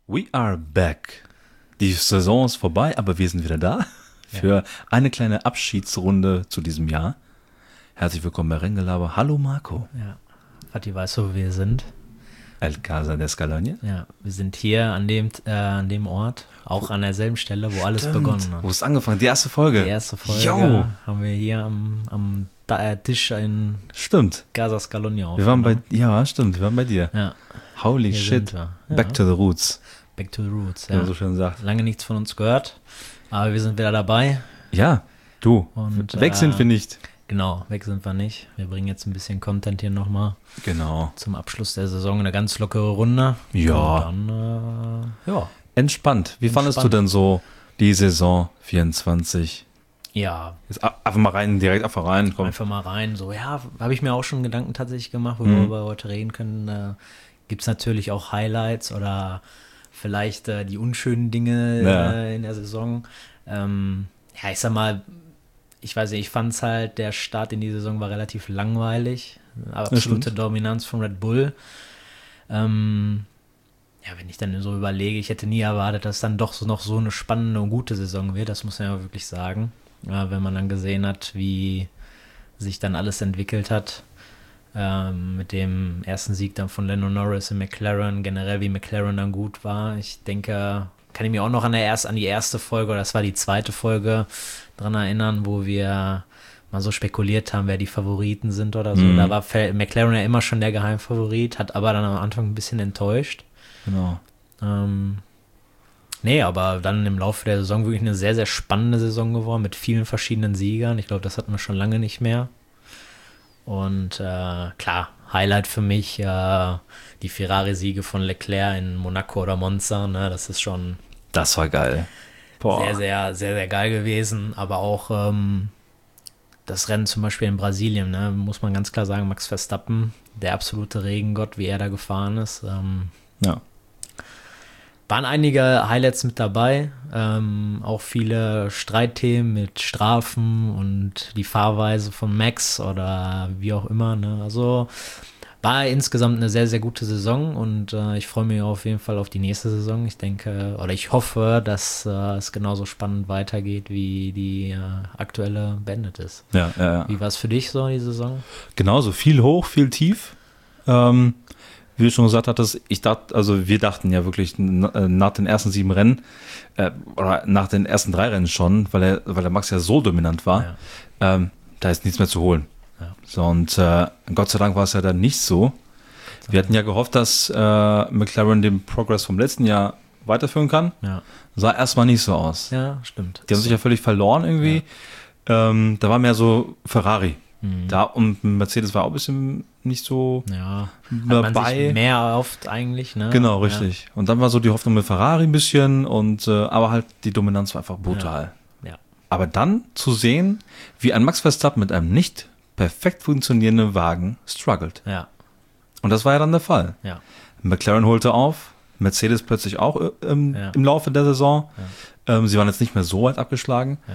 We are back. Die Saison ist vorbei, aber wir sind wieder da für eine kleine Abschiedsrunde zu diesem Jahr. Herzlich willkommen bei Renngelaber. Hallo Marco. Ja, Fatih, weißt du, wo wir sind? El Casa de Escalania. Ja, wir sind hier an dem Ort, auch an derselben Stelle, wo alles begonnen hat. Wo es angefangen hat, die erste Folge. Die erste Folge Yo. haben wir hier am Tisch in Stimmt. Casa Scalonia Wir waren aufgenommen. wir waren bei dir. Ja, Holy hier shit. sind wir. Ja. Back to the roots, Back to the Roots, wie ja. man so schön sagt. Lange nichts von uns gehört, aber wir sind wieder dabei. Ja, du. Und, Weg sind wir nicht. Genau, weg sind wir nicht. Wir bringen jetzt ein bisschen Content hier nochmal Genau. zum Abschluss der Saison. Eine ganz lockere Runde. Ja. Und dann, ja. Entspannt. Wie fandest du denn so die Saison 24? Ja, Jetzt einfach mal rein, direkt einfach rein. Komm. einfach mal rein. So, ja, habe ich mir auch schon Gedanken tatsächlich gemacht, worüber wir heute reden können. Gibt es natürlich auch Highlights oder vielleicht die unschönen Dinge in der Saison. Ja, ich sag mal, ich weiß nicht, ich fand es halt, der Start in die Saison war relativ langweilig. Absolute Dominanz von Red Bull. Ja, wenn ich dann so überlege, ich hätte nie erwartet, dass dann doch noch so eine spannende und gute Saison wird. Das muss man ja wirklich sagen. Ja, wenn man dann gesehen hat, wie sich dann alles entwickelt hat. Mit dem ersten Sieg dann von Lando Norris in McLaren, generell wie McLaren dann gut war. Ich denke, kann ich mich auch noch an die erste Folge, oder das war die zweite Folge, dran erinnern, wo wir mal so spekuliert haben, wer die Favoriten sind oder so. Da war McLaren ja immer schon der Geheimfavorit, hat aber dann am Anfang ein bisschen enttäuscht. Genau. Nee, aber dann im Laufe der Saison wirklich eine sehr, sehr spannende Saison geworden mit vielen verschiedenen Siegern. Ich glaube, das hatten wir schon lange nicht mehr. Und klar, Highlight für mich die Ferrari-Siege von Leclerc in Monaco oder Monza. Ne? Das ist schon Das war geil. Boah. sehr, sehr, sehr, sehr geil gewesen. Aber auch das Rennen zum Beispiel in Brasilien, ne? Muss man ganz klar sagen, Max Verstappen, der absolute Regengott, wie er da gefahren ist. Ja. Waren einige Highlights mit dabei, auch viele Streitthemen mit Strafen und die Fahrweise von Max oder wie auch immer. Ne? Also war insgesamt eine sehr, sehr gute Saison und ich freue mich auf jeden Fall auf die nächste Saison. Ich denke, oder ich hoffe, dass es genauso spannend weitergeht, wie die aktuelle beendet ist. Ja. Wie war es für dich so, die Saison? Genauso, viel hoch, viel tief. Wie du schon gesagt hattest, wir dachten ja wirklich nach den ersten 7 Rennen, oder nach den ersten 3 Rennen schon, weil der Max ja so dominant war, da ist nichts mehr zu holen. Ja. So, und Gott sei Dank war es ja dann nicht so. Wir hatten ja gehofft, dass McLaren den Progress vom letzten Jahr weiterführen kann. Ja, Sah erstmal nicht so aus. ja, stimmt. Die haben sich ja völlig verloren irgendwie. Da war mehr so Ferrari. Da und Mercedes war auch ein bisschen nicht so Ja, hat man dabei. sich mehr erhofft eigentlich. Ne? Genau, richtig. Und dann war so die Hoffnung mit Ferrari ein bisschen aber halt die Dominanz war einfach brutal. Ja. Aber dann zu sehen, wie ein Max Verstappen mit einem nicht perfekt funktionierenden Wagen struggelt. Ja, Und das war ja dann der Fall. ja, McLaren holte auf, Mercedes plötzlich auch im Laufe der Saison. Sie waren jetzt nicht mehr so weit abgeschlagen. ja.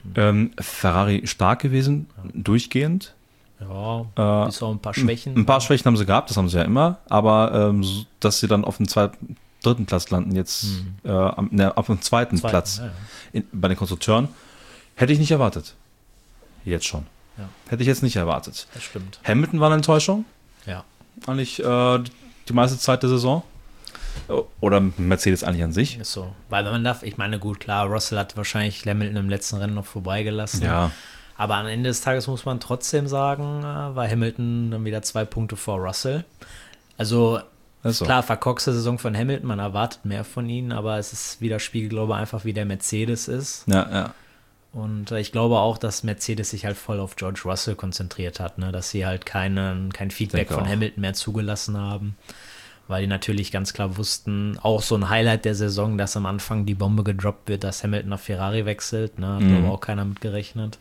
Ferrari stark gewesen, durchgehend. Ja, bis auch ein paar Schwächen. Ein paar Schwächen haben sie gehabt, das haben sie ja immer, aber dass sie dann auf dem dritten Platz landen, jetzt auf dem zweiten Platz bei den Konstrukteuren, hätte ich nicht erwartet. Jetzt schon. Ja. Hätte ich jetzt nicht erwartet. Das stimmt. Hamilton war eine Enttäuschung, Ja. eigentlich die meiste Zeit der Saison. Oder Mercedes eigentlich an sich. Ist so. Weil man darf, ich meine, gut, klar, Russell hat wahrscheinlich Hamilton im letzten Rennen noch vorbeigelassen. Ja, Aber am Ende des Tages muss man trotzdem sagen, war Hamilton dann wieder 2 Punkte vor Russell. Also ist so. klar, verkorkste Saison von Hamilton, man erwartet mehr von ihnen, aber es ist widerspiegelt, glaube ich, einfach, wie der Mercedes ist. Ja. Und ich glaube auch, dass Mercedes sich halt voll auf George Russell konzentriert hat, ne? Dass sie halt kein Feedback Denke von auch. Hamilton mehr zugelassen haben, weil die natürlich ganz klar wussten, auch so ein Highlight der Saison, dass am Anfang die Bombe gedroppt wird, dass Hamilton nach Ferrari wechselt, ne? Hat glaube auch keiner mit gerechnet.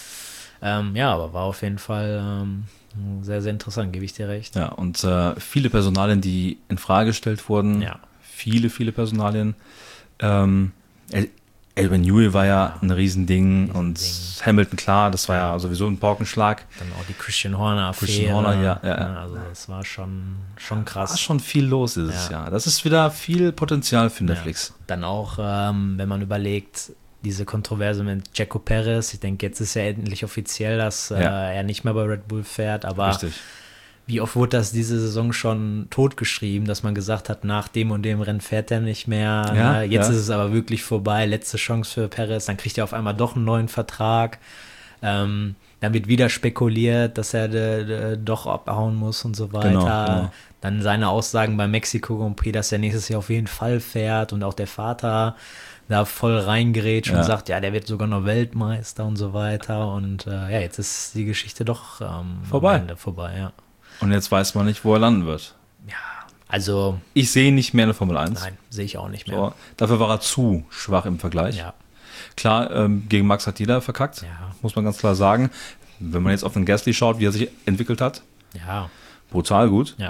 Ja, aber war auf jeden Fall sehr, sehr interessant, gebe ich dir recht. Ja, und viele Personalien, die in Frage gestellt wurden. Ja. Viele Personalien. Albon Newey war ja ein Riesending und Hamilton, klar, das war ja sowieso ein Paukenschlag. Dann auch die Christian Horner-Affäre. Christian Horner, ja. Also das war schon krass. War schon viel los dieses Jahr. Das ist wieder viel Potenzial für Netflix. Ja. Dann auch, wenn man überlegt, diese Kontroverse mit Checo Perez, ich denke, jetzt ist ja endlich offiziell, dass er nicht mehr bei Red Bull fährt, aber richtig. Wie oft wurde das diese Saison schon totgeschrieben, dass man gesagt hat, nach dem und dem Rennen fährt er nicht mehr. Ja, jetzt ist es aber wirklich vorbei, letzte Chance für Perez, dann kriegt er auf einmal doch einen neuen Vertrag. Dann wird wieder spekuliert, dass er doch abhauen muss und so weiter. Genau. Dann seine Aussagen beim Mexiko Grand Prix, dass er nächstes Jahr auf jeden Fall fährt und auch der Vater da voll reingerätscht und sagt, ja, der wird sogar noch Weltmeister und so weiter. Und jetzt ist die Geschichte doch vorbei. Am Ende vorbei, ja. Und jetzt weiß man nicht, wo er landen wird. Ja, also... Ich sehe ihn nicht mehr in der Formel 1. Nein, sehe ich auch nicht mehr. So, dafür war er zu schwach im Vergleich. Ja. Klar, gegen Max hat jeder verkackt, muss man ganz klar sagen. Wenn man jetzt auf den Gasly schaut, wie er sich entwickelt hat, brutal gut. Ja.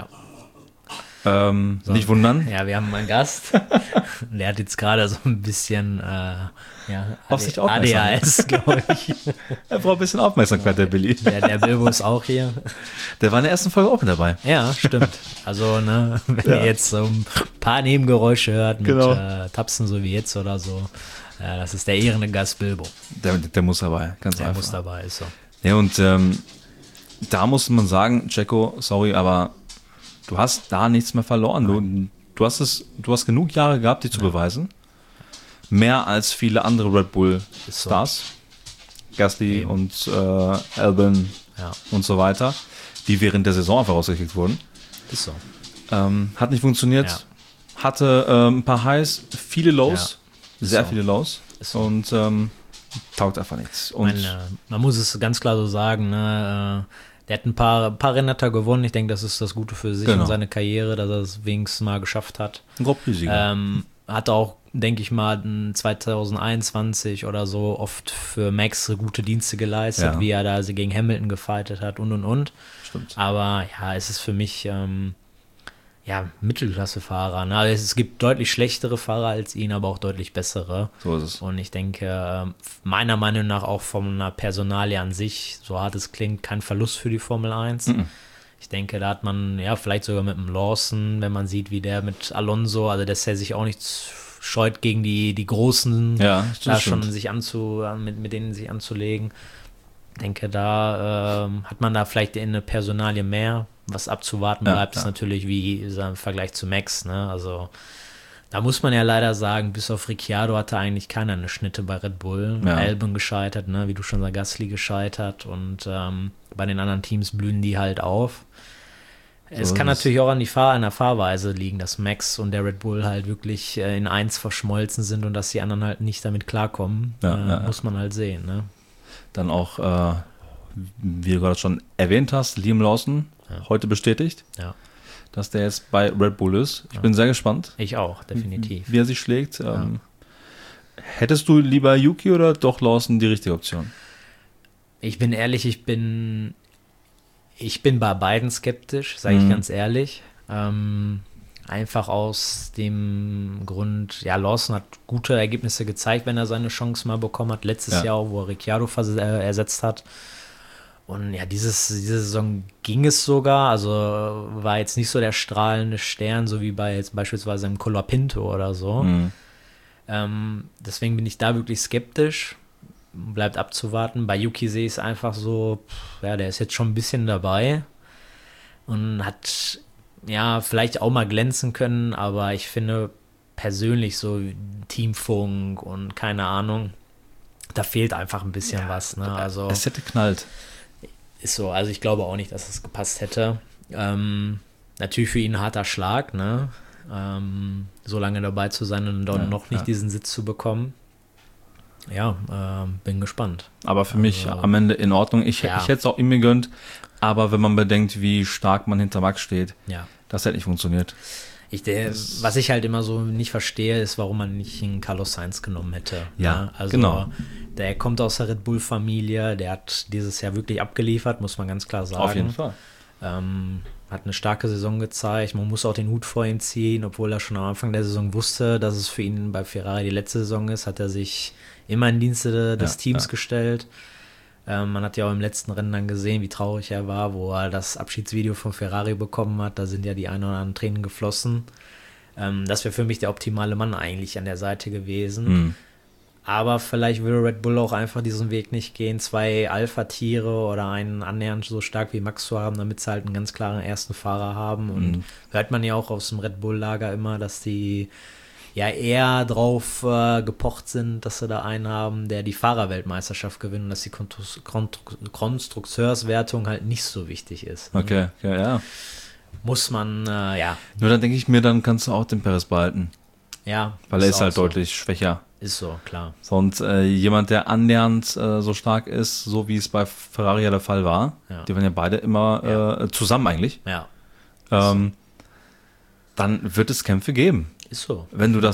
Nicht wundern. Ja, wir haben einen Gast. Der hat jetzt gerade so ein bisschen auf sich aufmerksam. ADHS, glaube ich. Er braucht ein bisschen Aufmerksamkeit, der Billy. Der Bilbo ist auch hier. Der war in der ersten Folge auch mit dabei. Ja, stimmt. Also, wenn ihr jetzt so ein paar Nebengeräusche hört mit Tapsen, so wie jetzt oder so, das ist der ehrende Gast Bilbo. Der muss dabei, ganz einfach. Der muss dabei, ist so. Ja, und da muss man sagen, Checo, sorry, aber du hast da nichts mehr verloren. Du hast genug Jahre gehabt, dich zu beweisen. Mehr als viele andere Red Bull Stars. Gasly und Albon und so weiter, die während der Saison einfach rausgekickt wurden. Ist so. Hat nicht funktioniert. Hatte ein paar Highs, viele Lows, sehr viele Lows. So. Und taugt einfach nichts. Und man muss es ganz klar so sagen, ne? Der hat ein paar Rennen hat er gewonnen. Ich denke, das ist das Gute für sich und seine Karriere, dass er es wenigstens mal geschafft hat. Ein Grand Prix-Sieger. Hat auch, denke ich mal, 2021 oder so oft für Max gute Dienste geleistet, wie er da gegen Hamilton gefightet hat und. Stimmt. Aber es ist für mich Mittelklasse-Fahrer. Ne? Also es gibt deutlich schlechtere Fahrer als ihn, aber auch deutlich bessere. So ist es. Und ich denke, meiner Meinung nach auch von einer Personalie an sich, so hart es klingt, kein Verlust für die Formel 1. Ich denke, da hat man, vielleicht sogar mit dem Lawson, wenn man sieht, wie der mit Alonso, also dass er sich auch nicht scheut, gegen die Großen da schon mit denen sich anzulegen. Ich denke, da hat man da vielleicht in eine Personalie mehr. Was abzuwarten bleibt, ist natürlich wie im Vergleich zu Max. Ne? Also da muss man ja leider sagen, bis auf Ricciardo hatte eigentlich keiner eine Schnitte bei Red Bull. Albon gescheitert, ne? Wie du schon sagst, Gasly gescheitert und bei den anderen Teams blühen die halt auf. Es kann natürlich auch an der Fahrweise liegen, dass Max und der Red Bull halt wirklich in eins verschmolzen sind und dass die anderen halt nicht damit klarkommen. Muss man halt sehen. Ne? Dann auch, wie du gerade schon erwähnt hast, Liam Lawson, heute bestätigt, dass der jetzt bei Red Bull ist. Ich bin sehr gespannt. Ich auch, definitiv. Wie er sich schlägt. Hättest du lieber Yuki oder doch Lawson die richtige Option? Ich bin ehrlich, ich bin bei beiden skeptisch, sage ich ganz ehrlich. Einfach aus dem Grund, Lawson hat gute Ergebnisse gezeigt, wenn er seine Chance mal bekommen hat. Letztes Jahr, wo er Ricciardo ersetzt hat. Und diese Saison ging es sogar, also war jetzt nicht so der strahlende Stern, so wie bei jetzt beispielsweise im Colapinto oder so. Deswegen bin ich da wirklich skeptisch. Bleibt abzuwarten. Bei Yuki sehe ich es einfach so, der ist jetzt schon ein bisschen dabei und hat vielleicht auch mal glänzen können, aber ich finde persönlich so Teamfunk und keine Ahnung, da fehlt einfach ein bisschen was. Ne? Also, es hätte knallt. Ist so, also ich glaube auch nicht, dass es gepasst hätte. Natürlich für ihn ein harter Schlag, ne? So lange dabei zu sein und dann noch nicht diesen Sitz zu bekommen. Bin gespannt. Aber für mich am Ende in Ordnung. Ich hätte es auch ihm gegönnt, aber wenn man bedenkt, wie stark man hinter Max steht, das hätte nicht funktioniert. Was ich halt immer so nicht verstehe, ist, warum man nicht einen Carlos Sainz genommen hätte. Also genau. Der kommt aus der Red Bull-Familie, der hat dieses Jahr wirklich abgeliefert, muss man ganz klar sagen. Auf jeden Fall. hat eine starke Saison gezeigt. Man muss auch den Hut vor ihm ziehen, obwohl er schon am Anfang der Saison wusste, dass es für ihn bei Ferrari die letzte Saison ist, hat er sich immer in Dienste des Teams gestellt. Man hat ja auch im letzten Rennen dann gesehen, wie traurig er war, wo er das Abschiedsvideo von Ferrari bekommen hat. Da sind ja die ein oder anderen Tränen geflossen. Das wäre für mich der optimale Mann eigentlich an der Seite gewesen. Aber vielleicht würde Red Bull auch einfach diesen Weg nicht gehen, 2 Alpha-Tiere oder einen annähernd so stark wie Max zu haben, damit sie halt einen ganz klaren ersten Fahrer haben. Und hört man ja auch aus dem Red Bull-Lager immer, dass die ja eher drauf gepocht sind, dass sie da einen haben, der die Fahrerweltmeisterschaft gewinnt und dass die Konstrukteurswertung halt nicht so wichtig ist. Okay, ja. Muss man, Nur dann denke ich mir, dann kannst du auch den Perez behalten. Ja. Weil er ist halt deutlich schwächer. Ist so, klar. Und jemand, der annähernd so stark ist, so wie es bei Ferrari ja der Fall war, die waren ja beide immer zusammen eigentlich, dann wird es Kämpfe geben. Ist so. Wenn du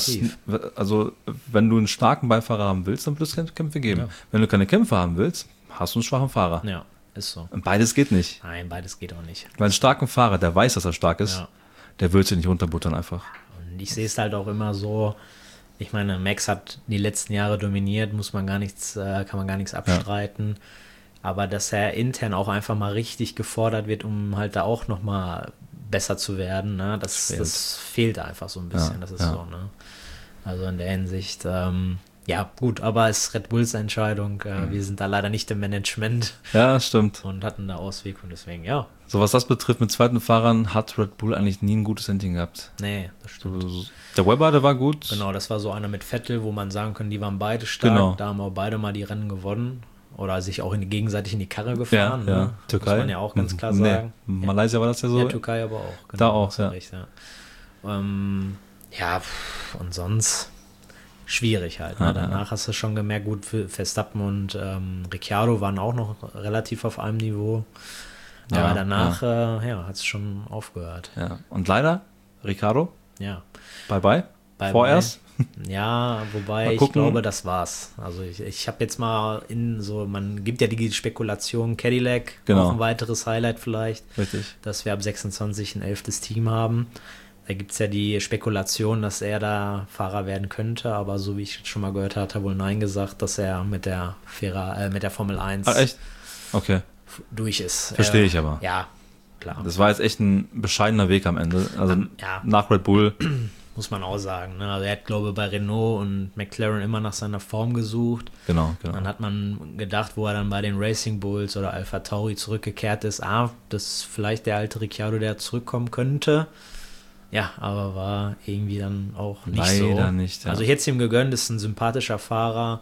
wenn du einen starken Beifahrer haben willst, dann wird es Kämpfe geben. Ja. Wenn du keine Kämpfe haben willst, hast du einen schwachen Fahrer. Ja, ist so. Und beides geht nicht. Nein, beides geht auch nicht. Weil einen starken Fahrer, der weiß, dass er stark ist, der wird sich nicht runterbuttern einfach. Und ich sehe es halt auch immer so, ich meine, Max hat die letzten Jahre dominiert, kann man gar nichts abstreiten. Aber dass er intern auch einfach mal richtig gefordert wird, um halt da auch nochmal besser zu werden, ne? Das fehlt einfach so ein bisschen. Das ist so, ne? Also in der Hinsicht, gut, aber es ist Red Bulls Entscheidung. Wir sind da leider nicht im Management. Ja, stimmt. Und hatten da Auswirkungen, deswegen, So, was das betrifft, mit zweiten Fahrern hat Red Bull eigentlich nie ein gutes Ending gehabt. Nee, das stimmt. Der Webber, der war gut. Genau, das war so einer mit Vettel, wo man sagen kann, die waren beide stark. Genau. Da haben auch beide mal die Rennen gewonnen. Oder sich auch gegenseitig in die Karre gefahren. Ja. Ne? Türkei. Muss man ja auch ganz klar sagen. Malaysia war das ja so. Ja, Türkei aber auch. Genau, da auch, ja. Recht, und sonst schwierig halt. Ne? Danach hast du schon gemerkt, gut, Verstappen und Ricciardo waren auch noch relativ auf einem Niveau. Aber danach hat es schon aufgehört. Ja. Und leider, Ricciardo, bye. Vorerst. Ja, wobei ich glaube, das war's. Also ich habe jetzt mal man gibt ja die Spekulation Cadillac, auch ein weiteres Highlight vielleicht, richtig, dass wir ab 26 ein 11. Team haben. Da gibt es ja die Spekulation, dass er da Fahrer werden könnte, aber so wie ich schon mal gehört habe, hat er wohl Nein gesagt, dass er mit der Formel 1 echt? Okay. durch ist. Verstehe ich aber. Ja, klar. Das war jetzt echt ein bescheidener Weg am Ende. Also nach Red Bull. Muss man auch sagen. Ne? Also er hat, glaube ich, bei Renault und McLaren immer nach seiner Form gesucht. Genau. Dann hat man gedacht, wo er dann bei den Racing Bulls oder Alpha Tauri zurückgekehrt ist, das ist vielleicht der alte Ricciardo, der zurückkommen könnte. Ja, aber war irgendwie dann auch nicht so. Leider nicht, ja. Also ich hätte es ihm gegönnt, ist ein sympathischer Fahrer.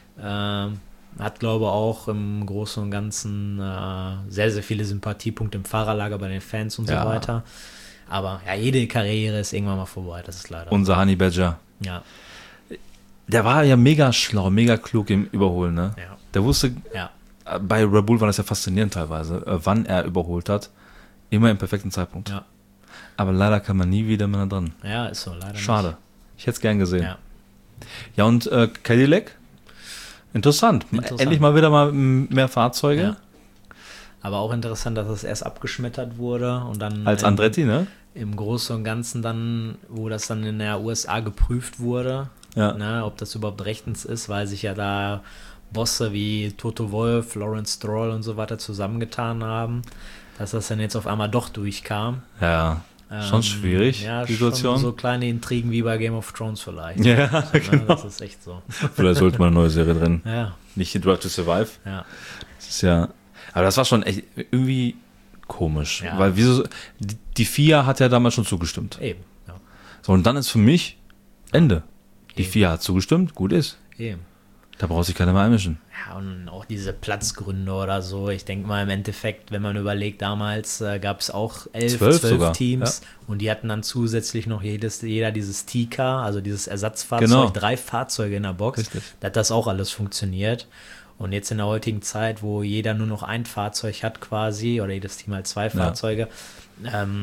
Hat, glaube ich, auch im Großen und Ganzen sehr, sehr viele Sympathiepunkte im Fahrerlager bei den Fans und so weiter. Aber jede Karriere ist irgendwann mal vorbei, das ist leider. Unser Honey Badger. Ja. Der war ja mega schlau, mega klug im Überholen, ne? Ja. Der wusste, bei Red Bull war das ja faszinierend teilweise, wann er überholt hat. Immer im perfekten Zeitpunkt. Ja. Aber leider kam man nie wieder mehr dran. Ja, ist so, leider Schade. nicht. Ich hätte es gern gesehen. Ja, und Cadillac? Interessant. Endlich mal wieder mehr Fahrzeuge. Ja. Aber auch interessant, dass es erst abgeschmettert wurde und dann als Andretti, ne? Im Großen und Ganzen dann, wo das dann in der USA geprüft wurde, ob das überhaupt rechtens ist, weil sich ja da Bosse wie Toto Wolff, Lawrence Stroll und so weiter zusammengetan haben, dass das dann jetzt auf einmal doch durchkam. Ja, schon schwierig, die Situation. Schon so kleine Intrigen wie bei Game of Thrones vielleicht. Ja, genau. Das ist echt so. Vielleicht sollte man eine neue Serie drin. Ja. Nicht Drive to Survive. Ja. Das ist aber das war schon echt irgendwie komisch. Ja. Weil die FIA hat ja damals schon zugestimmt. Eben, ja. So, und dann ist für mich Ende. Die FIA hat zugestimmt, gut ist. Eben. Da braucht sich keiner mehr einmischen. Ja, und auch diese Platzgründe oder so. Ich denke mal im Endeffekt, wenn man überlegt, damals gab es auch 12 Teams und die hatten dann zusätzlich noch jeder dieses T-Car, also dieses Ersatzfahrzeug, 3 Fahrzeuge in der Box. Richtig. Da hat das auch alles funktioniert. Und jetzt in der heutigen Zeit, wo jeder nur noch ein Fahrzeug hat quasi, oder jedes Team halt 2 Fahrzeuge,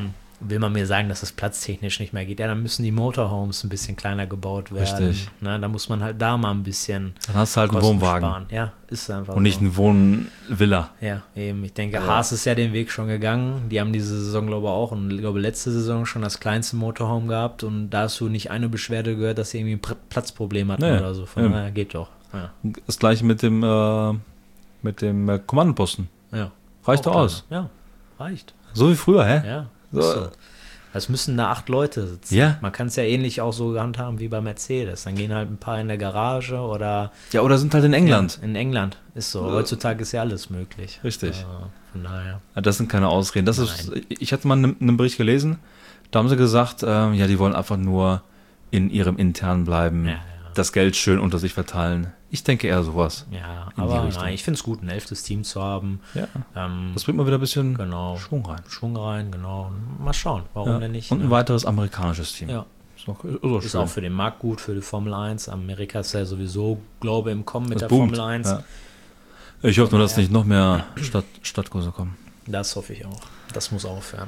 will man mir sagen, dass das platztechnisch nicht mehr geht. Ja, dann müssen die Motorhomes ein bisschen kleiner gebaut werden. Richtig. Ne, da muss man halt da mal ein bisschen Dann hast du halt einen Kosten Wohnwagen. sparen. Ja, ist einfach Und nicht so. eine Wohnvilla. Ja, eben. Ich denke, Haas ist ja den Weg schon gegangen. Die haben diese Saison, glaube ich, auch und ich glaube, letzte Saison schon das kleinste Motorhome gehabt und da hast du nicht eine Beschwerde gehört, dass sie irgendwie ein Platzproblem hatten oder so. Von daher geht doch. Ja. Das gleiche mit dem Kommandoposten. Ja. Reicht doch Auch aus. kleiner. Ja, reicht. So wie früher, hä? Ja. So. ist so. Es müssen da 8 Leute sitzen. Ja. Man kann es ja ähnlich auch so handhaben wie bei Mercedes. Dann gehen halt ein paar in der Garage oder Ja, oder sind halt in England. Ja, in England ist so. Heutzutage ist ja alles möglich. Richtig. Von daher. Ja, das sind keine Ausreden. Ich hatte mal einen Bericht gelesen, da haben sie gesagt, ja, die wollen einfach nur in ihrem Internen bleiben, Ja. das Geld schön unter sich verteilen. Ich denke eher sowas. Ja, In die aber Richtung. nein, ich finde es gut, ein 11. Team zu haben. Ja. Ähm, Das bringt mal wieder ein bisschen genau. Schwung rein. Schwung rein, genau. Mal schauen, warum Ja. denn nicht. Und ein ne? weiteres amerikanisches Team. Ja. Ist auch Ist schön. auch für den Markt gut, für die Formel 1. Amerika ist ja sowieso, glaube ich, im Kommen mit Das der boomt. Formel 1. Ja. Ich hoffe nur, dass nicht noch mehr Stadtkurse kommen. Das hoffe ich auch. Das muss aufhören.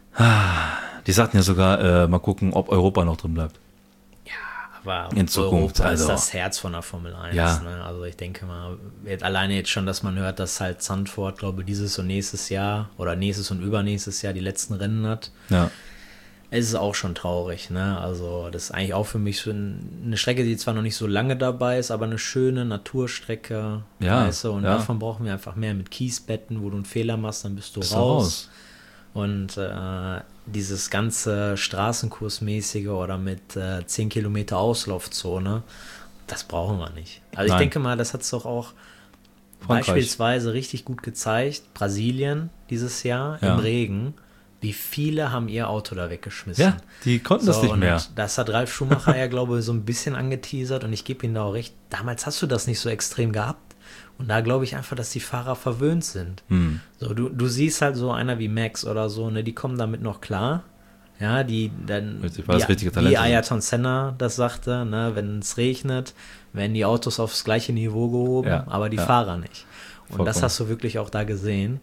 Die sagten ja sogar, mal gucken, ob Europa noch drin bleibt. Aber In Zukunft, Europa also. ist das Herz von der Formel 1. Ja. Ne? Also ich denke mal, alleine jetzt schon, dass man hört, dass halt Zandvoort, glaube ich, dieses und nächstes Jahr oder nächstes und übernächstes Jahr die letzten Rennen hat. Ja. Es ist auch schon traurig, ne? Also das ist eigentlich auch für mich so eine Strecke, die zwar noch nicht so lange dabei ist, aber eine schöne Naturstrecke. Ja, Weißt du? Und ja. davon brauchen wir einfach mehr mit Kiesbetten, wo du einen Fehler machst, dann bist du Bist du raus. Und dieses ganze Straßenkursmäßige oder mit 10 Kilometer Auslaufzone, das brauchen wir nicht. Also ich Nein. denke mal, das hat es doch auch Frankreich. beispielsweise richtig gut gezeigt. Brasilien dieses Jahr Ja. im Regen. Wie viele haben ihr Auto da weggeschmissen? Ja, die konnten das nicht und mehr. Das hat Ralf Schumacher ja, glaube ich, so ein bisschen angeteasert und ich gebe ihm da auch recht. Damals hast du das nicht so extrem gehabt. Und da glaube ich einfach, dass die Fahrer verwöhnt sind. So, du siehst halt so einer wie Max oder so, ne, die kommen damit noch klar. Ja, die dann, Richtig, weil das richtige Talente wie sind. Ayrton Senna das sagte, ne, wenn es regnet, werden die Autos aufs gleiche Niveau gehoben, Ja, aber die ja. Fahrer nicht. Und das Vollkommen. hast du wirklich auch da gesehen.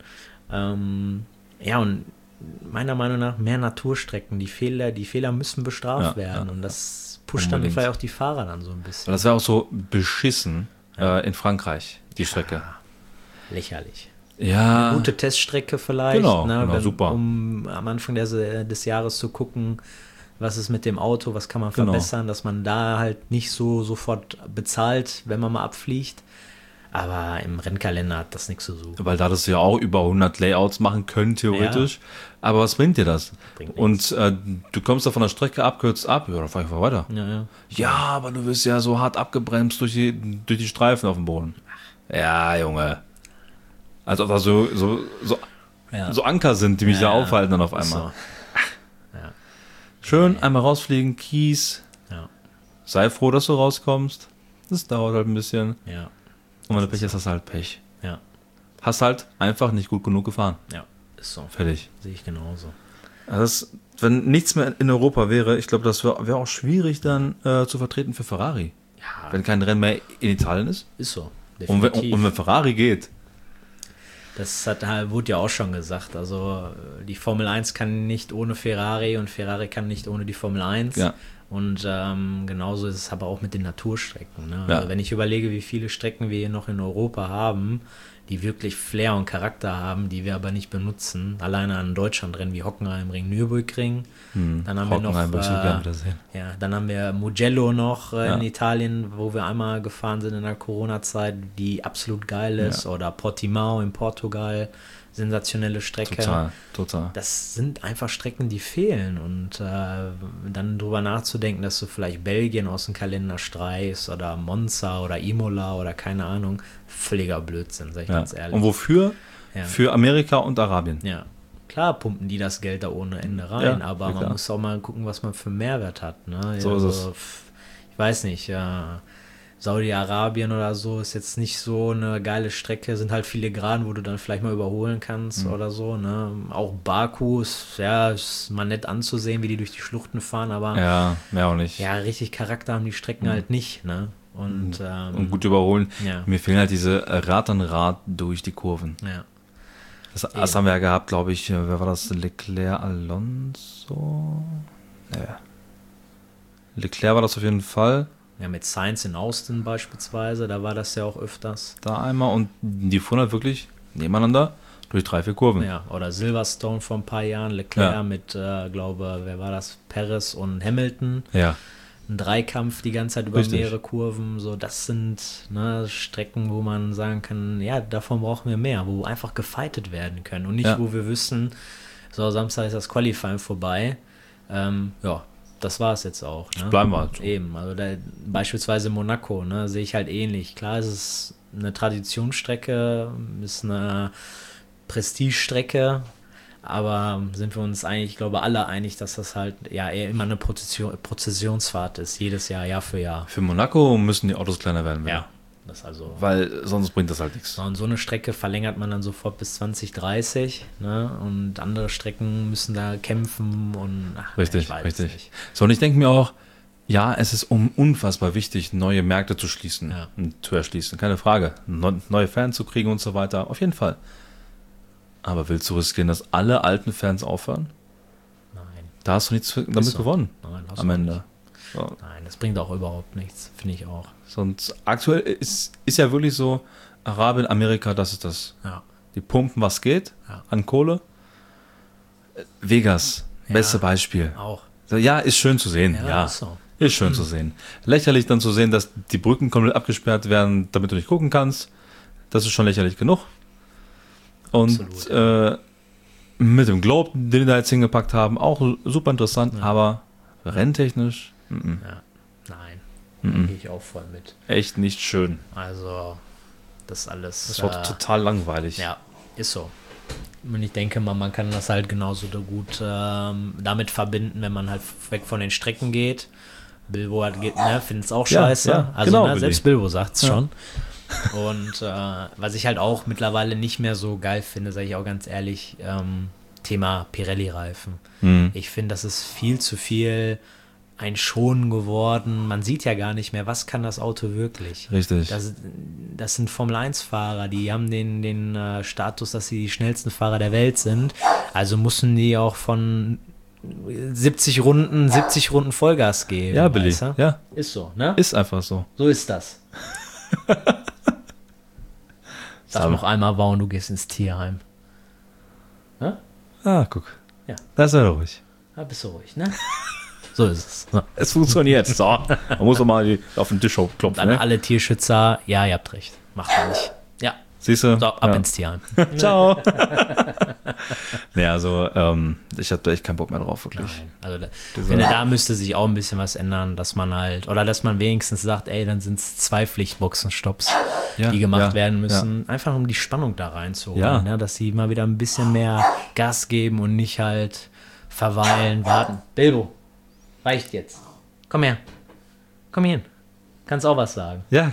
Ja, und meiner Meinung nach mehr Naturstrecken. Die Fehler müssen bestraft Ja, werden. ja, und das pusht dann unbedingt. vielleicht auch die Fahrer dann so ein bisschen. Das wäre auch so beschissen in Frankreich, die Strecke. Lächerlich. Ja, Gute Teststrecke vielleicht, Genau, ne, genau, super. um am Anfang des Jahres zu gucken, was ist mit dem Auto, was kann man Genau. verbessern, dass man da halt nicht so sofort bezahlt, wenn man mal abfliegt. Aber im Rennkalender hat das nichts zu suchen. weil da das ja auch über 100 Layouts machen können, theoretisch. Aber was bringt dir das? Bringt Und du kommst da von der Strecke ab, kürzt ab, ja, dann fahr ich mal weiter. Ja. Ja, aber du wirst ja so hart abgebremst durch die Streifen auf dem Boden. Ja, Junge. Als ob da so Ja. Anker sind, die mich da Ja, aufhalten dann auf ist einmal. so. Schön, einmal rausfliegen, Kies. Ja. Sei froh, dass du rauskommst. Das dauert halt ein bisschen. Ja. Und wenn du Pech hast, hast du halt Pech. Ja. Hast halt einfach nicht gut genug gefahren. Ja. Ist so. Fertig. Sehe ich genauso. Also wenn nichts mehr in Europa wäre, ich glaube, das wäre auch schwierig dann zu vertreten für Ferrari. Ja, Wenn kein Rennen mehr in Italien ist. ist so. Und Definitiv. wenn Ferrari geht. Das wurde ja auch schon gesagt. Also die Formel 1 kann nicht ohne Ferrari und Ferrari kann nicht ohne die Formel 1. Ja. Und genauso ist es aber auch mit den Naturstrecken. Ne? Ja. Also wenn ich überlege, wie viele Strecken wir hier noch in Europa haben, die wirklich Flair und Charakter haben, die wir aber nicht benutzen. Alleine an Deutschlandrennen wie Hockenheimring, Nürburgring. Dann haben wir noch, Hockenheim würde ich so gerne wieder sehen. ja, dann haben wir Mugello noch in Ja. Italien, wo wir einmal gefahren sind in der Corona-Zeit, die absolut geil ist. Ja. Oder Portimao in Portugal, sensationelle Strecke. Total. Das sind einfach Strecken, die fehlen. Und dann drüber nachzudenken, dass du vielleicht Belgien aus dem Kalender streichst oder Monza oder Imola oder keine Ahnung, völliger Blödsinn, sag ich Ja. ganz ehrlich. Und wofür? Ja. Für Amerika und Arabien. Ja, klar pumpen die das Geld da ohne Ende rein, Ja, aber ja, man klar. muss auch mal gucken, was man für einen Mehrwert hat. Ne? So ist es. Ich weiß nicht, Saudi-Arabien oder so ist jetzt nicht so eine geile Strecke, sind halt viele Geraden, wo du dann vielleicht mal überholen kannst oder so. Ne? Auch Baku ist mal nett anzusehen, wie die durch die Schluchten fahren, aber Ja, mehr auch nicht. ja, richtig Charakter haben die Strecken halt nicht. Ne? Und Und gut überholen. ja. Mir fehlen halt diese Rad an Rad durch die Kurven. Ja. Das haben wir ja gehabt, glaube ich. Wer war das? Leclerc, Alonso? Naja. Leclerc war das auf jeden Fall. Ja, mit Sainz in Austin beispielsweise, da war das ja auch öfters. Da einmal und die fuhren halt wirklich nebeneinander durch 3-4 Kurven. Ja, oder Silverstone vor ein paar Jahren, Leclerc mit, glaube, wer war das? Perez und Hamilton. Ja. Ein Dreikampf die ganze Zeit über Richtig. mehrere Kurven. So, das sind Strecken, wo man sagen kann, ja, davon brauchen wir mehr, wo einfach gefightet werden können. Und nicht, wo wir wissen, so, Samstag ist das Qualifying vorbei. Ja, das war es jetzt auch. Ne? Bleiben wir halt so. Eben, also beispielsweise Monaco, ne, sehe ich halt ähnlich. Klar, es ist eine Traditionsstrecke, ist eine Prestigestrecke, aber sind wir uns eigentlich, ich glaube, alle einig, dass das halt ja eher immer eine Prozessionsfahrt ist, jedes Jahr, Jahr für Jahr. Für Monaco müssen die Autos kleiner werden. Ja, das also. Weil sonst bringt das halt nichts. Und so eine Strecke verlängert man dann sofort bis 2030, ne? Und andere Strecken müssen da kämpfen und Richtig. So, und ich denke mir auch, ja, es ist unfassbar wichtig, neue Märkte zu schließen und zu erschließen. Keine Frage. Neue Fans zu kriegen und so weiter. Auf jeden Fall. Aber willst du riskieren, dass alle alten Fans aufhören? Nein. Da hast du nichts damit gewonnen. Nein, am Ende. So. Nein, das bringt auch überhaupt nichts, finde ich auch. Sonst aktuell ist ja wirklich so, Arabien, Amerika, das ist das. Ja. Die pumpen, was geht an Kohle. Vegas, beste Beispiel. Auch. So, ja, ist schön zu sehen. Ja, ist so. Ist schön zu sehen. Lächerlich dann zu sehen, dass die Brücken komplett abgesperrt werden, damit du nicht gucken kannst. Das ist schon lächerlich genug. Und mit dem Globe, den die da jetzt hingepackt haben, auch super interessant, aber renntechnisch, ja, nein, gehe ich auch voll mit. echt nicht schön. Also, das alles. Das war total langweilig. Ja, ist so. Und ich denke mal, man kann das halt genauso gut damit verbinden, wenn man halt weg von den Strecken geht. Bilbo findet es auch scheiße. Ja, also genau, selbst Bilbo sagt es schon. Und was ich halt auch mittlerweile nicht mehr so geil finde, sage ich auch ganz ehrlich, Thema Pirelli-Reifen. Ich finde, das ist viel zu viel ein Schonen geworden. Man sieht ja gar nicht mehr, was kann das Auto wirklich. Richtig. Das sind Formel-1-Fahrer, die haben den Status, dass sie die schnellsten Fahrer der Welt sind. Also müssen die auch von 70 Runden Vollgas geben. Ja, Billy. Weißt du? Ja. Ist so, ne? Ist einfach so. So ist das. Sag noch einmal, warum du gehst ins Tierheim. Ja? Ah, guck. Ja. Da ist er ruhig. Ja, bist du ruhig, ne? So ist es. So. Es funktioniert. So. Man muss doch mal auf den Tisch klopfen. Dann ne? alle Tierschützer, ja, ihr habt recht. Macht man nicht. Ja. Siehst du? So, ab ins Tierheim. Ciao. Nee, also ich habe da echt keinen Bock mehr drauf, wirklich. Nein. Also ich finde, da müsste sich auch ein bisschen was ändern, dass man halt, oder dass man wenigstens sagt, ey, dann sind es 2 Pflichtboxenstopps, die gemacht werden müssen, einfach um die Spannung da reinzuholen, ne? Dass sie mal wieder ein bisschen mehr Gas geben und nicht halt verweilen, warten. Bilbo, reicht jetzt. Komm her. Komm hier hin. Kannst auch was sagen. Ja.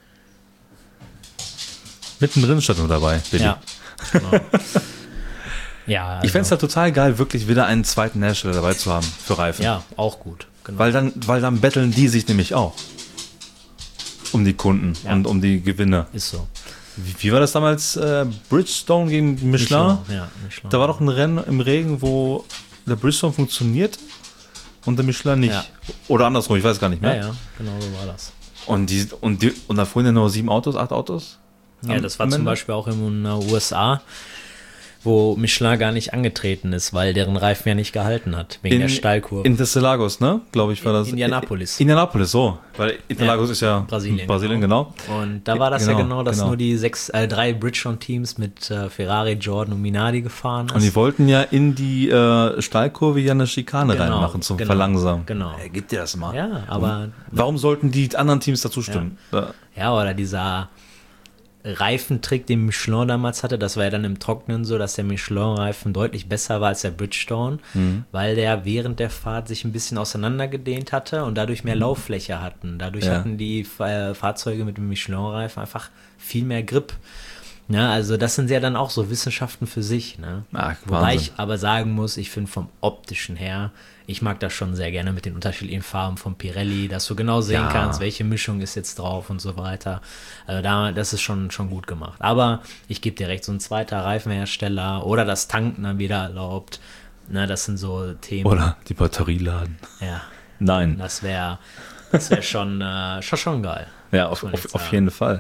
Mittendrin stand nur dabei, Billy. Ja, genau. Ja, also, Ich fände es halt total geil, wirklich wieder einen zweiten Hersteller dabei zu haben für Reifen. ja, auch gut. Genau. Weil dann betteln die sich nämlich auch um die Kunden und um die Gewinne. Ist so. Wie war das damals? Bridgestone gegen Michelin? Ja, Michelin. Da war doch ein Rennen im Regen, wo der Bridgestone funktioniert und der Michelin nicht. Ja. Oder andersrum, ich weiß gar nicht mehr. Ja, genau so war das. Und da fuhren ja nur 7 Autos, 8 Autos? Ja, das war zum Beispiel auch in den USA, wo Michelin gar nicht angetreten ist, weil deren Reifen ja nicht gehalten hat, wegen der Steilkurve. In Interlagos, ne? Glaube ich, war das. Indianapolis. Indianapolis, so. Weil Interlagos ist ja Brasilien, genau. Und da war das dass nur die 3 Bridgestone-Teams mit Ferrari, Jordan und Minardi gefahren ist. Und die wollten ja in die Steilkurve ja eine Schikane reinmachen zum Verlangsamen. Genau. Gib dir das mal. Ja, aber... Warum sollten die anderen Teams dazu stimmen? Ja, oder dieser Reifentrick, den Michelin damals hatte, das war ja dann im Trockenen so, dass der Michelin-Reifen deutlich besser war als der Bridgestone, weil der während der Fahrt sich ein bisschen auseinandergedehnt hatte und dadurch mehr Lauffläche hatten. Dadurch hatten die Fahrzeuge mit dem Michelin-Reifen einfach viel mehr Grip. Ja, also das sind ja dann auch so Wissenschaften für sich. Ne? Ach, Wobei Wahnsinn. ich aber sagen muss, ich finde vom optischen her, ich mag das schon sehr gerne mit den unterschiedlichen Farben von Pirelli, dass du genau sehen Ja. kannst, welche Mischung ist jetzt drauf und so weiter. Also das ist schon gut gemacht. Aber ich gebe dir recht, so ein zweiter Reifenhersteller oder das Tanken dann wieder erlaubt, ne, das sind so Themen. Oder die Batterie laden. Ja, Nein. das wär schon geil. Ja, muss man jetzt auf sagen. jeden Fall.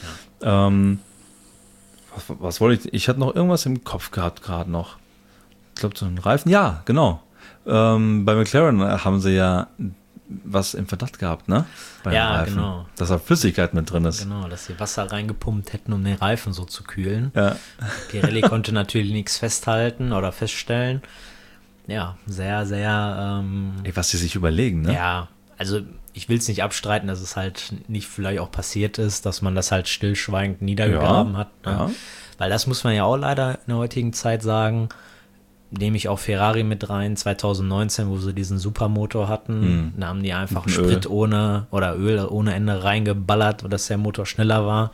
Was wollte ich? Ich hatte noch irgendwas im Kopf gehabt gerade noch. Ich glaube, so ein Reifen. Ja, genau. Bei McLaren haben sie ja was im Verdacht gehabt, ne? Beim Ja, Reifen. genau. Dass da Flüssigkeit mit drin ist. Genau, dass sie Wasser reingepumpt hätten, um den Reifen so zu kühlen. Ja. Pirelli konnte natürlich nichts festhalten oder feststellen. Ja, sehr, sehr, Ey, was sie sich überlegen, ne? ja, also ich will es nicht abstreiten, dass es halt nicht vielleicht auch passiert ist, dass man das halt stillschweigend niedergegraben hat. Ne? Ja. Weil das muss man ja auch leider in der heutigen Zeit sagen, nehme ich auch Ferrari mit rein, 2019, wo sie diesen Supermotor hatten, da haben die einfach Mit Sprit ohne oder Öl ohne Ende reingeballert, dass der Motor schneller war.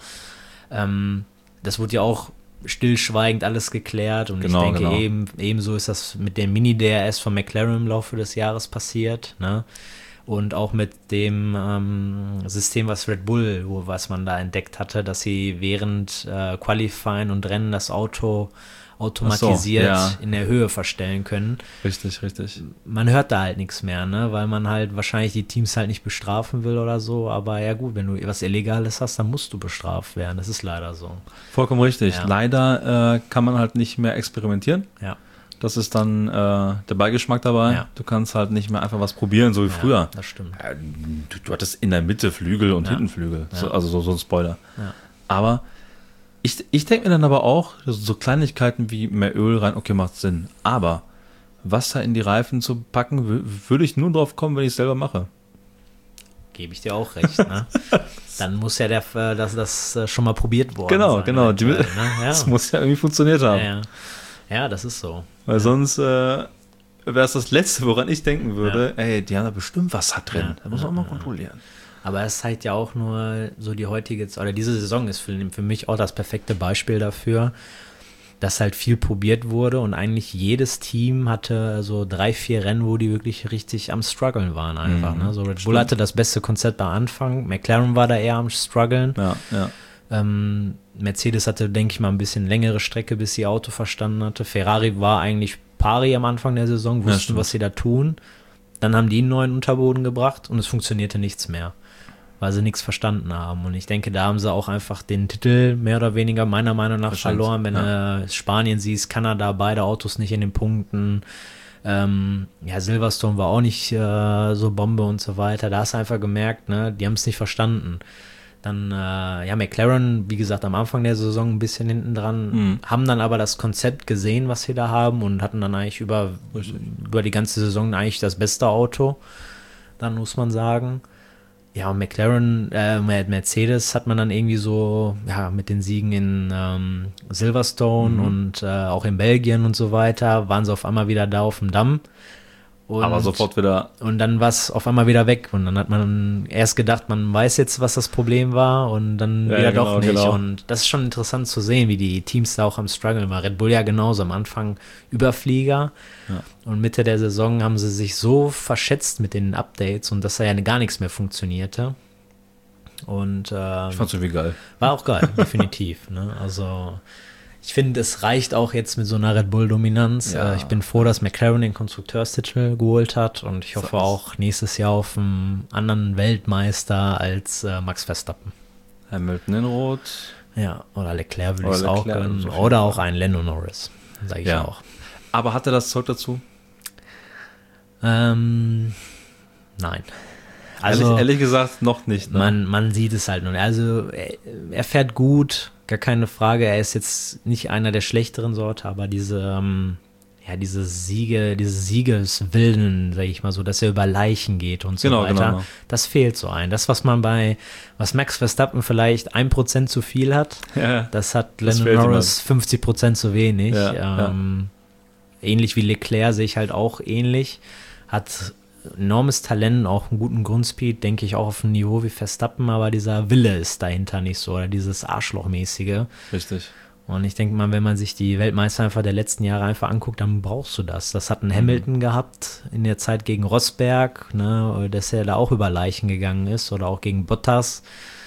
Das wurde ja auch stillschweigend alles geklärt und Genau, ich denke genau. ebenso ist das mit dem Mini-DRS von McLaren im Laufe des Jahres passiert, ne? Und auch mit dem System, was Red Bull, was man da entdeckt hatte, dass sie während Qualifying und Rennen das Auto automatisiert Ach so, ja. in der Höhe verstellen können. Richtig, richtig. Man hört da halt nichts mehr, ne? Weil man halt wahrscheinlich die Teams halt nicht bestrafen will oder so. Aber ja gut, wenn du was Illegales hast, dann musst du bestraft werden. Das ist leider so. Vollkommen richtig. Ja. Leider kann man halt nicht mehr experimentieren. Ja, Das ist dann der Beigeschmack dabei. Ja. Du kannst halt nicht mehr einfach was probieren, so wie früher. das stimmt. Du hattest in der Mitte Flügel und Ja. hinten Flügel. Ja. So, also so ein Spoiler. Ja. Aber ich denke mir dann aber auch, so Kleinigkeiten wie mehr Öl rein, okay, macht Sinn. Aber Wasser in die Reifen zu packen, würde ich nur drauf kommen, wenn ich es selber mache. Gebe ich dir auch recht, ne? Dann muss ja das schon mal probiert worden Genau, sein. genau. eventuell, ne? Ja. Das muss ja irgendwie funktioniert haben. Ja. Ja, das ist so. Weil sonst wäre es das Letzte, woran ich denken würde, ey, die haben da bestimmt Wasser drin. Ja. Da muss man auch mal kontrollieren. Aber es zeigt ja auch nur so die heutige, oder diese Saison ist für mich auch das perfekte Beispiel dafür, dass halt viel probiert wurde und eigentlich jedes Team hatte so 3-4 Rennen, wo die wirklich richtig am Struggeln waren einfach. Ne? So Red Bull hatte das beste Konzept am Anfang, McLaren war da eher am Struggeln. Ja, ja. Mercedes hatte, denke ich mal, ein bisschen längere Strecke, bis sie Auto verstanden hatte. Ferrari war eigentlich pari am Anfang der Saison, wussten, stimmt. was sie da tun. Dann haben die einen neuen Unterboden gebracht und es funktionierte nichts mehr, weil sie nichts verstanden haben. Und ich denke, da haben sie auch einfach den Titel mehr oder weniger meiner Meinung nach Wahrscheinlich, verloren. Wenn ja. du Spanien siehst, Kanada, beide Autos nicht in den Punkten. Ja, Silverstone war auch nicht so Bombe und so weiter. Da hast du einfach gemerkt, ne, die haben es nicht verstanden. Dann, ja, McLaren, wie gesagt, am Anfang der Saison ein bisschen hinten dran, haben dann aber das Konzept gesehen, was sie da haben und hatten dann eigentlich über die ganze Saison eigentlich das beste Auto. Dann muss man sagen. Ja, und Mercedes hat man dann irgendwie so, ja, mit den Siegen in Silverstone und auch in Belgien und so weiter, waren sie auf einmal wieder da auf dem Damm. Und, Aber sofort wieder. und dann war es auf einmal wieder weg. Und dann hat man erst gedacht, man weiß jetzt, was das Problem war und dann Ja, wieder genau, doch nicht. genau. Und das ist schon interessant zu sehen, wie die Teams da auch am Struggeln waren. Red Bull ja genauso, am Anfang Überflieger. Ja. Und Mitte der Saison haben sie sich so verschätzt mit den Updates und dass da ja gar nichts mehr funktionierte. Und Ich fand's irgendwie geil. war auch geil, definitiv. Ne? Also ich finde, es reicht auch jetzt mit so einer Red Bull-Dominanz. Ja. Ich bin froh, dass McLaren den Konstrukteurstitel geholt hat und ich hoffe So. auch nächstes Jahr auf einen anderen Weltmeister als Max Verstappen. Hamilton in Rot. Ja, oder Leclerc würde Oder ich es auch Leclerc, gönnen. so viel. Oder auch ein Lando Norris, sage ich Ja. auch. Aber hat er das Zeug dazu? Nein. Also ehrlich gesagt, noch nicht. Ne? man sieht es halt nur. Also er fährt gut, gar keine Frage. Er ist jetzt nicht einer der schlechteren Sorte, aber diese Siegeswillen, sage ich mal so, dass er über Leichen geht und so Genau, weiter, genau. das fehlt so ein. Das, was Max Verstappen vielleicht 1% zu viel hat, Ja. das hat Das Lando fehlt ihm Norris 50% zu wenig. Ja, ja. Ähnlich wie Leclerc sehe ich halt auch ähnlich. Hat enormes Talent, auch einen guten Grundspeed, denke ich auch auf ein Niveau wie Verstappen, aber dieser Wille ist dahinter nicht so, oder dieses Arschlochmäßige. Richtig. Und ich denke mal, wenn man sich die Weltmeister einfach der letzten Jahre einfach anguckt, dann brauchst du das. Das hat ein Hamilton gehabt in der Zeit gegen Rosberg, ne, dass er da auch über Leichen gegangen ist, oder auch gegen Bottas.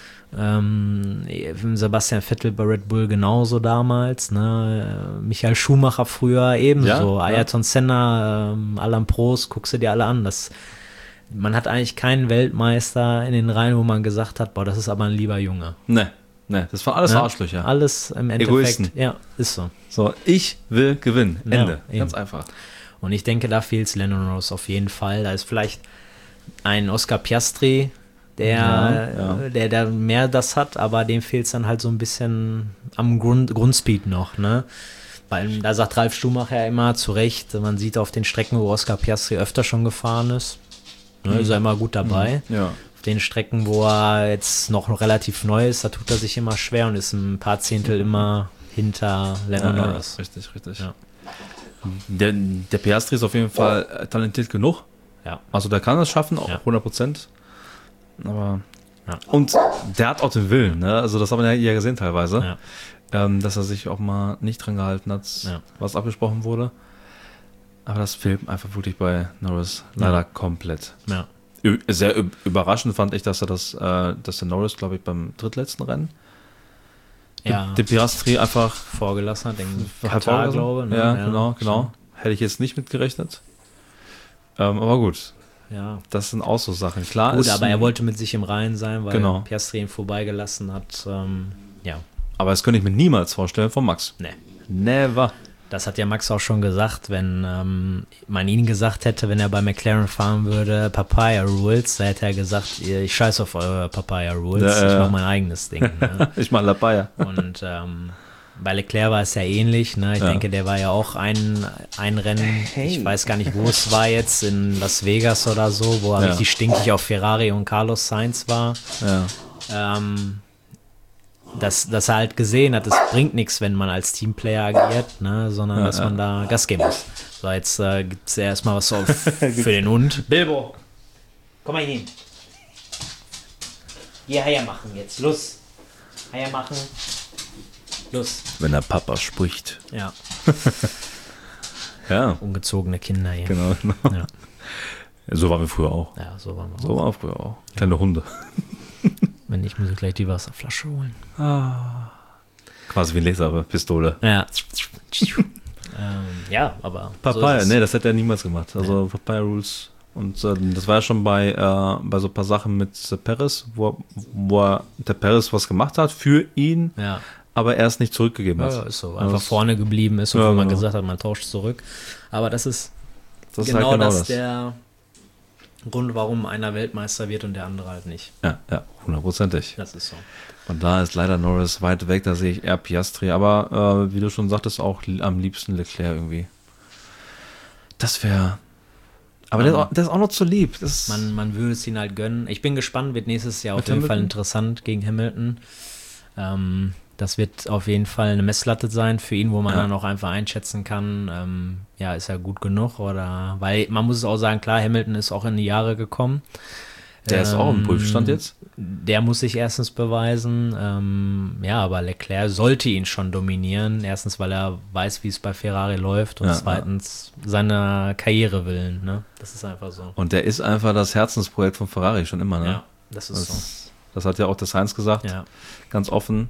Sebastian Vettel bei Red Bull genauso damals, ne? Michael Schumacher früher ebenso, Ayrton Senna, Alain Prost, guckst du dir alle an. Man hat eigentlich keinen Weltmeister in den Reihen, wo man gesagt hat, boah, das ist aber ein lieber Junge. Ne, das waren alles Arschlöcher. Alles im Endeffekt. Egoisten. Ja, ist so. So, ich will gewinnen. Ende. Ja, ganz einfach. Und ich denke, da fehlt es Lando Norris auf jeden Fall. Da ist vielleicht ein Oscar Piastri, der da mehr das hat, aber dem fehlt es dann halt so ein bisschen am Grundspeed noch, ne? Weil da sagt Ralf Schumacher ja immer zu Recht, man sieht auf den Strecken, wo Oscar Piastri öfter schon gefahren ist, ne, ist er immer gut dabei. Ja. Auf den Strecken, wo er jetzt noch relativ neu ist, da tut er sich immer schwer und ist ein paar Zehntel immer hinter Lando Norris. Richtig. Ja. Der Piastri ist auf jeden Fall talentiert genug. Ja. Also der kann es schaffen, auch 100%. Aber und der hat auch den Willen, ne? Also das haben wir ja gesehen teilweise, dass er sich auch mal nicht dran gehalten hat, was abgesprochen wurde. Aber das fehlt einfach wirklich bei Norris leider komplett. Ja. Sehr überraschend fand ich, dass der Norris, glaube ich, beim drittletzten Rennen den Piastri einfach vorgelassen hat, den Katar, glaube ich. Ne? Ja, genau. Hätte ich jetzt nicht mitgerechnet. Aber gut. Ja. Das sind auch so Sachen. Klar gut, aber er wollte mit sich im Reinen sein, weil Piastri ihn vorbeigelassen hat. Aber das könnte ich mir niemals vorstellen von Max. Nee. Never. Das hat ja Max auch schon gesagt, wenn man ihn gesagt hätte, wenn er bei McLaren fahren würde, Papaya Rules, da hätte er gesagt, ich scheiß auf eure Papaya Rules, ich mache mein eigenes Ding. Ne? Ich mache Lapaya. Und bei Leclerc war es ja ähnlich, ne? Ich denke, der war ja auch ein Rennen, ich weiß gar nicht, wo es war jetzt, in Las Vegas oder so, wo er richtig stinkig auf Ferrari und Carlos Sainz war. Ja. Dass er halt gesehen hat, es bringt nichts, wenn man als Teamplayer agiert, ne? Sondern dass man da Gas geben muss. So, jetzt gibt es ja erstmal was für den Hund. Bilbo, komm mal hin. Hier Eier machen jetzt, los. Eier machen. Los. Wenn der Papa spricht. Ja. Ja. Ungezogene Kinder hier. Genau. Ja. So waren wir früher auch. Ja, so waren wir So waren wir früher auch. Kleine Hunde. Wenn nicht, muss ich gleich die Wasserflasche holen. Quasi wie eine Laserpistole. Ja. Ja, aber Papaya, so das hätte er niemals gemacht. Also Papaya Rules. Und das war ja schon bei so ein paar Sachen mit Perez, wo der Perez was gemacht hat für ihn, aber er es nicht zurückgegeben hat. Ja, ist so. Einfach vorne geblieben ist, obwohl man gesagt hat, man tauscht zurück. Aber das ist genau halt das der Grund, warum einer Weltmeister wird und der andere halt nicht. Ja, 100%. Das ist so. Und da ist leider Norris weit weg, da sehe ich eher Piastri, aber wie du schon sagtest, auch am liebsten Leclerc irgendwie. Das wäre... Aber der ist auch noch zu lieb. Man würde es ihn halt gönnen. Ich bin gespannt, wird nächstes Jahr auf jeden Fall interessant gegen Hamilton. Das wird auf jeden Fall eine Messlatte sein für ihn, wo man dann auch einfach einschätzen kann, ist er gut genug oder, weil man muss es auch sagen, klar, Hamilton ist auch in die Jahre gekommen. Der ist auch im Prüfstand jetzt. Der muss sich erstens beweisen, aber Leclerc sollte ihn schon dominieren. Erstens, weil er weiß, wie es bei Ferrari läuft und zweitens seiner Karriere willen. Ne? Das ist einfach so. Und der ist einfach das Herzensprojekt von Ferrari schon immer. Ne? Ja, das ist so. Das hat ja auch der Sainz gesagt, ganz offen,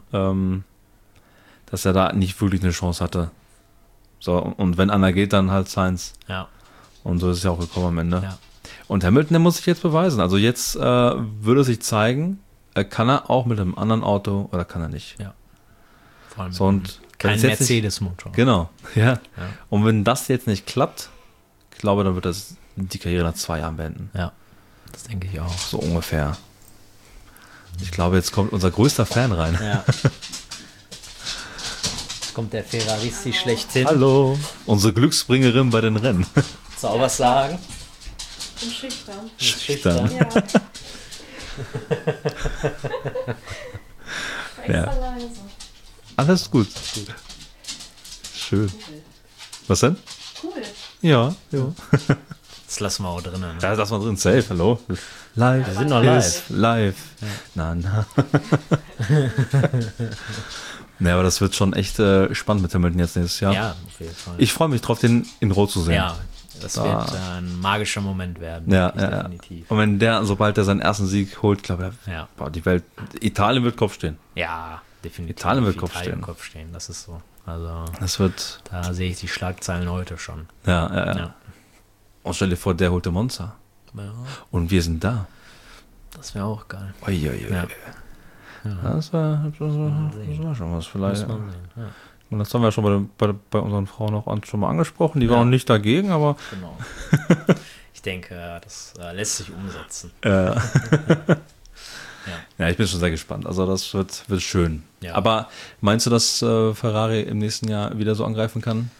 dass er da nicht wirklich eine Chance hatte. So, und wenn einer geht, dann halt Sainz. Ja. Und so ist es ja auch gekommen am Ende. Ja. Und Hamilton, der muss sich jetzt beweisen. Also jetzt würde sich zeigen, kann er auch mit einem anderen Auto oder kann er nicht. Ja. Vor allem so, und kein Mercedes-Motor. Genau, ja. Und wenn das jetzt nicht klappt, ich glaube, dann wird das die Karriere nach 2 Jahren beenden. Ja, das denke ich auch. So ungefähr. Ich glaube, jetzt kommt unser größter Fan rein. Ja. Jetzt kommt der Ferraristi schlechthin. Hallo. Unsere Glücksbringerin bei den Rennen. Willst du auch was sagen? Ich bin schüchtern. Schüchtern. Ja. Ja. Extra leise. Alles gut. Schön. Was denn? Cool. Ja. Das lassen wir auch drin. Ne? Da lassen wir drin, safe, hallo. Live. Wir sind noch live. Live. Ja. Na. Ja, aber das wird schon echt spannend mit Hamilton jetzt nächstes Jahr. Ja, auf jeden Fall. Ich freue mich drauf, den in Rot zu sehen. Ja, das wird ein magischer Moment werden. Ja, definitiv. Und wenn sobald er seinen ersten Sieg holt, glaube ich, die Welt, Italien wird Kopf stehen. Ja, definitiv. Italien wird Kopf stehen, das ist so. Also, da sehe ich die Schlagzeilen heute schon. Ja. Und stell dir vor, der holt den Monza. Ja. Und wir sind da. Das wäre auch geil. Ja. Das war schon was vielleicht. Muss man sehen, ja. Und das haben wir schon bei unseren Frauen auch schon mal angesprochen. Die waren noch nicht dagegen, aber... Genau. Ich denke, das lässt sich umsetzen. Ja, ich bin schon sehr gespannt. Also das wird schön. Ja. Aber meinst du, dass Ferrari im nächsten Jahr wieder so angreifen kann?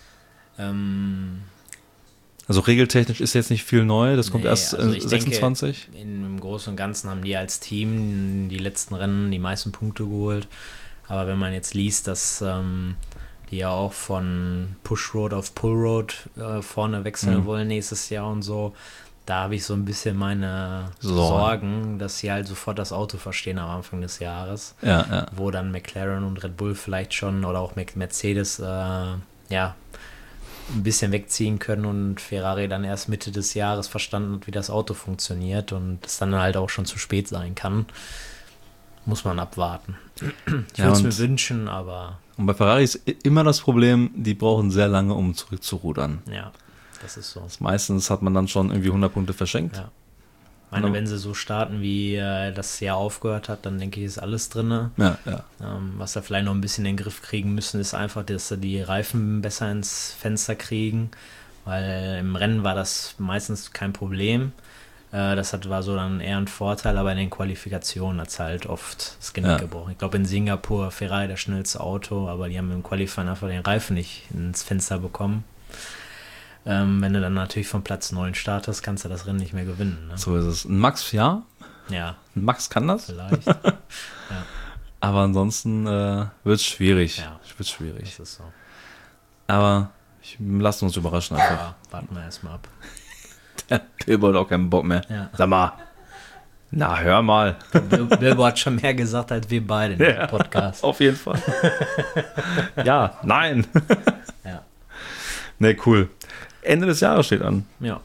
Also regeltechnisch ist jetzt nicht viel neu. Das kommt erst in 26. Denke, im Großen und Ganzen haben die als Team die letzten Rennen die meisten Punkte geholt. Aber wenn man jetzt liest, dass die ja auch von Push Road auf Pull Road vorne wechseln wollen nächstes Jahr und so, da habe ich so ein bisschen meine Sorgen, dass sie halt sofort das Auto verstehen am Anfang des Jahres. Ja. Wo dann McLaren und Red Bull vielleicht schon oder auch Mercedes ein bisschen wegziehen können und Ferrari dann erst Mitte des Jahres verstanden hat, wie das Auto funktioniert und es dann halt auch schon zu spät sein kann. Muss man abwarten. Ich würde es mir wünschen, aber... Und bei Ferrari ist immer das Problem, die brauchen sehr lange, um zurückzurudern. Ja, das ist so. Meistens hat man dann schon irgendwie 100 Punkte verschenkt. Ja. Ich meine, wenn sie so starten, wie das Jahr aufgehört hat, dann denke ich, ist alles drin. Ja. Was sie vielleicht noch ein bisschen in den Griff kriegen müssen, ist einfach, dass sie die Reifen besser ins Fenster kriegen, weil im Rennen war das meistens kein Problem. Das war so dann eher ein Vorteil, aber in den Qualifikationen hat es halt oft das Genick gebrochen. Ich glaube, in Singapur Ferrari das schnellste Auto, aber die haben im Qualifying einfach den Reifen nicht ins Fenster bekommen. Wenn du dann natürlich von Platz 9 startest, kannst du das Rennen nicht mehr gewinnen. Ne? So ist es. Ein Max, ja. Ja. Ein Max kann das. Vielleicht. Aber ansonsten wird es schwierig. Ja. Wird schwierig. Das ist so. Aber lassen uns überraschen einfach. Ja, warten wir erstmal ab. Der Bilbo hat auch keinen Bock mehr. Ja. Sag mal. Na, hör mal. Bilbo hat schon mehr gesagt als wir beide in dem Podcast. Auf jeden Fall. Ja, nein. Ja. Ne, cool. Ende des Jahres steht an. Ja.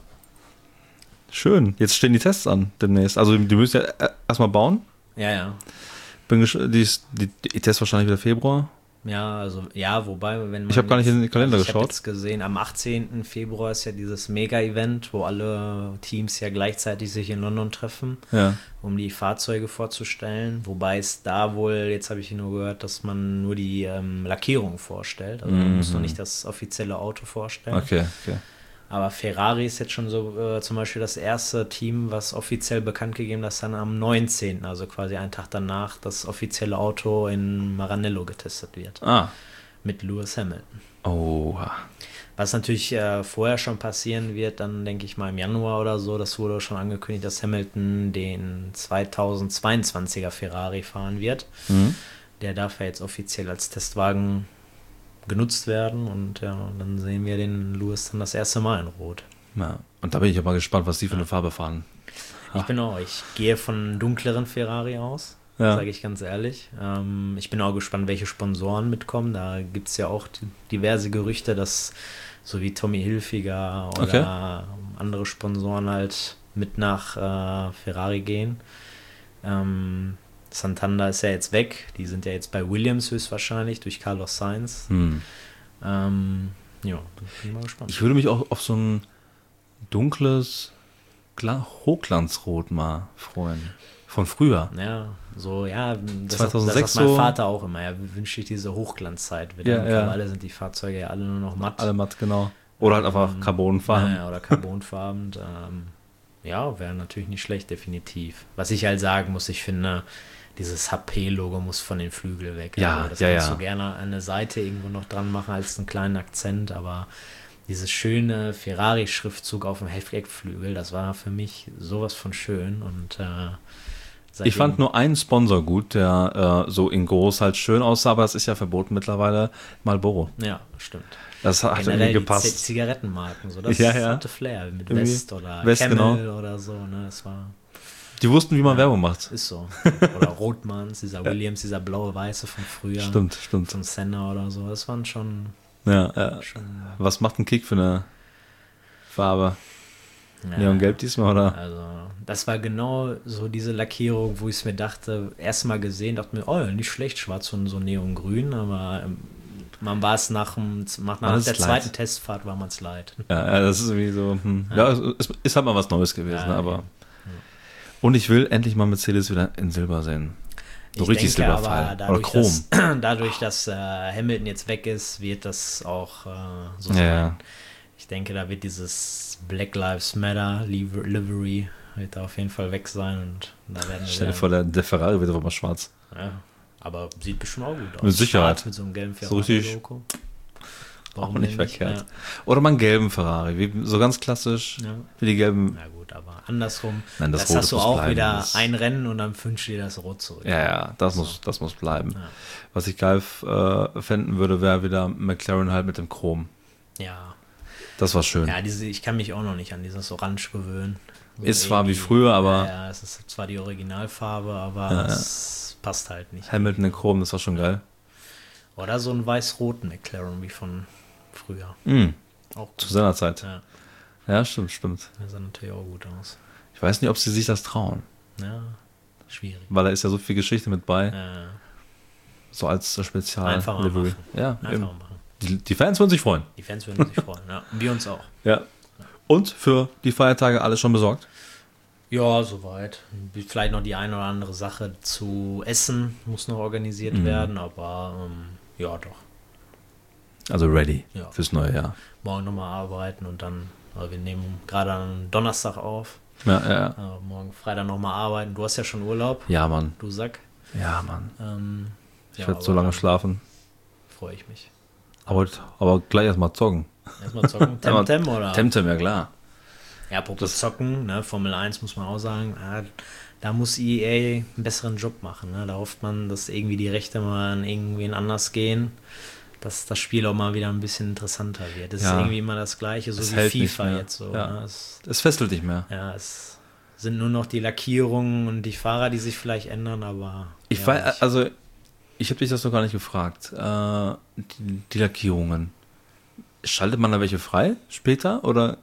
Schön. Jetzt stehen die Tests an demnächst. Also die müssen ja erstmal bauen. Ja. Die Tests wahrscheinlich wieder Februar. Ja, also wobei, wenn man... Ich habe gar nicht in den Kalender ich geschaut. Ich habe jetzt gesehen, am 18. Februar ist ja dieses Mega-Event, wo alle Teams ja gleichzeitig sich in London treffen, um die Fahrzeuge vorzustellen. Wobei es da wohl, jetzt habe ich nur gehört, dass man nur die Lackierung vorstellt. Also man muss noch nicht das offizielle Auto vorstellen. Okay. Aber Ferrari ist jetzt schon so zum Beispiel das erste Team, was offiziell bekannt gegeben hat, dass dann am 19., also quasi einen Tag danach, das offizielle Auto in Maranello getestet wird. Mit Lewis Hamilton. Oh. Was natürlich vorher schon passieren wird, dann denke ich mal im Januar oder so, das wurde schon angekündigt, dass Hamilton den 2022er Ferrari fahren wird. Der darf ja jetzt offiziell als Testwagen genutzt werden und dann sehen wir den Lewis dann das erste Mal in Rot. Ja, und da bin ich aber gespannt, was die für eine Farbe fahren. Ich gehe von dunkleren Ferrari aus, sage ich ganz ehrlich. Ich bin auch gespannt, welche Sponsoren mitkommen. Da gibt es ja auch diverse Gerüchte, dass so wie Tommy Hilfiger oder andere Sponsoren halt mit nach Ferrari gehen. Santander ist ja jetzt weg. Die sind ja jetzt bei Williams höchstwahrscheinlich durch Carlos Sainz. Bin mal gespannt. Ich würde mich auch auf so ein dunkles Hochglanzrot mal freuen. Von früher. Ja, das 2006 sagt mein Vater auch immer. Er wünscht sich diese Hochglanzzeit wieder. Mittlerweile sind die Fahrzeuge ja alle nur noch matt. Alle matt, genau. Oder halt einfach Carbonfarben. Oder Carbonfarben. Wäre natürlich nicht schlecht, definitiv. Was ich halt sagen muss, ich finde, dieses HP-Logo muss von den Flügeln weg. Das kannst du gerne an der Seite irgendwo noch dran machen als einen kleinen Akzent, aber dieses schöne Ferrari-Schriftzug auf dem Heckflügel, das war für mich sowas von schön und ich fand nur einen Sponsor gut, der so in groß halt schön aussah, aber das ist ja verboten mittlerweile, Marlboro. Ja, stimmt. Das hat generell irgendwie die gepasst. Zigarettenmarken, so das Ja, ja. hatte Flair mit Irgendwie West oder West, Camel genau. oder so, ne, das war, Die wussten, wie man Werbung macht. ist so. Oder Rothmans, dieser Williams, dieser blaue-weiße von früher. Stimmt. Von Senna oder so, das waren schon, Ja. schon Was macht ein Kick für eine Farbe? ja, Neongelb diesmal, oder? also, das war genau so diese Lackierung, wo ich es mir dachte, erstmal gesehen, dachte mir, oh, nicht schlecht, schwarz und so neongrün, aber man war es nach der ist leid. zweiten Testfahrt war man es leid. Ja, das ist irgendwie so, ja, es ist halt mal was Neues gewesen, Ja, ne, aber. ja. Und ich will endlich mal Mercedes wieder in Silber sehen. So Ich richtig denke Silberfall. aber Oder Chrom. dadurch, dass Hamilton jetzt weg ist, wird das auch so Ja, sein. ja. Ich denke, da wird dieses Black Lives Matter Livery wird da auf jeden Fall weg sein und da werden Stell dir vor, der Ferrari wird aber mal schwarz. ja, aber sieht bestimmt auch gut aus. Mit Sicherheit. Schwarz mit so einem gelben So richtig- Ferrari-Logo. Auch Warum nicht denn verkehrt. Oder mal einen gelben Ferrari, so ganz klassisch, Ja. wie die gelben. Na gut, aber andersrum, Nein, das das Rote hast du muss auch bleiben, wieder das- ein Rennen und dann wünschst du dir das Rot zurück. Ja, das muss bleiben. Ja. Was ich geil fänden würde, wäre wieder McLaren halt mit dem Chrom. Ja, Das war schön. ja ich kann mich auch noch nicht an dieses Orange gewöhnen. So Ist zwar wie irgendwie- früher, aber Ja, es ist zwar die Originalfarbe, aber Ja. es passt halt nicht. Hamilton in Chrom, das war schon geil. Oder so ein weiß-roten McLaren wie von früher. Mhm. Auch Zu gut. seiner Zeit. Ja, Ja, stimmt. das sah natürlich auch gut aus. Ich weiß nicht, ob sie sich das trauen, Ja, schwierig. weil da ist ja so viel Geschichte mit bei, Ja, so als Spezial Einfach mal Livery. machen. Ja, einfach eben. mal machen. Die Fans würden sich freuen. Die Fans würden sich freuen, ja. Und wir uns auch. Ja. Und für die Feiertage alles schon besorgt? Ja, soweit. Vielleicht noch die eine oder andere Sache zu essen muss noch organisiert Mhm. werden, aber ja, doch. Also ready Ja. fürs neue Jahr. Morgen nochmal arbeiten und dann, wir nehmen gerade am Donnerstag auf, Ja. morgen Freitag nochmal arbeiten. Du hast ja schon Urlaub, Ja, Mann. du Sack. Ja, Mann. Ich Ja, werde so aber lange dann schlafen. freue ich mich. Aber gleich erstmal zocken. Erstmal zocken. Temtem oder? Temtem, ja klar. Ja, apropos Zocken, ne, Formel 1 muss man auch sagen, da muss EA einen besseren Job machen. Ne? Da hofft man, dass irgendwie die Rechte mal an irgendwen anders gehen, dass das Spiel auch mal wieder ein bisschen interessanter wird. Es Ja. ist irgendwie immer das Gleiche, so Es wie hält nicht FIFA mehr. jetzt so. Ja. Ne? Es fesselt nicht mehr. Es sind nur noch die Lackierungen und die Fahrer, die sich vielleicht ändern, aber Ich ja, weiß, also ich habe dich das noch gar nicht gefragt. Die Lackierungen. Schaltet man da welche frei später oder?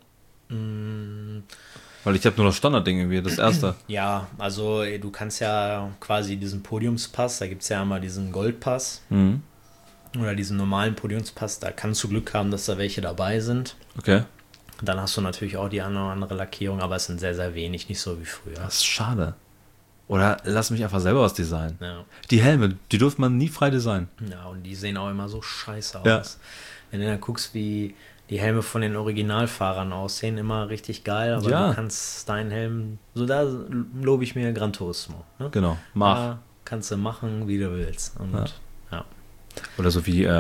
Weil ich habe nur das Standardding irgendwie, das erste. ja, also du kannst ja quasi diesen Podiumspass, da gibt es ja einmal diesen Goldpass Mhm. oder diesen normalen Podiumspass, da kannst du Glück haben, dass da welche dabei sind. Okay. Dann hast du natürlich auch die eine oder andere Lackierung, aber es sind sehr, sehr wenig, nicht so wie früher. Das ist schade. Oder lass mich einfach selber was designen. Ja. Die Helme, die dürfte man nie frei designen. Ja, und die sehen auch immer so scheiße Ja. aus. Wenn du dann guckst, wie die Helme von den Originalfahrern aussehen, immer richtig geil, aber Ja. du kannst deinen Helm, so da lobe ich mir Gran Turismo. Ne? Genau, mach. Da kannst du machen, wie du willst. Und ja. Oder so wie,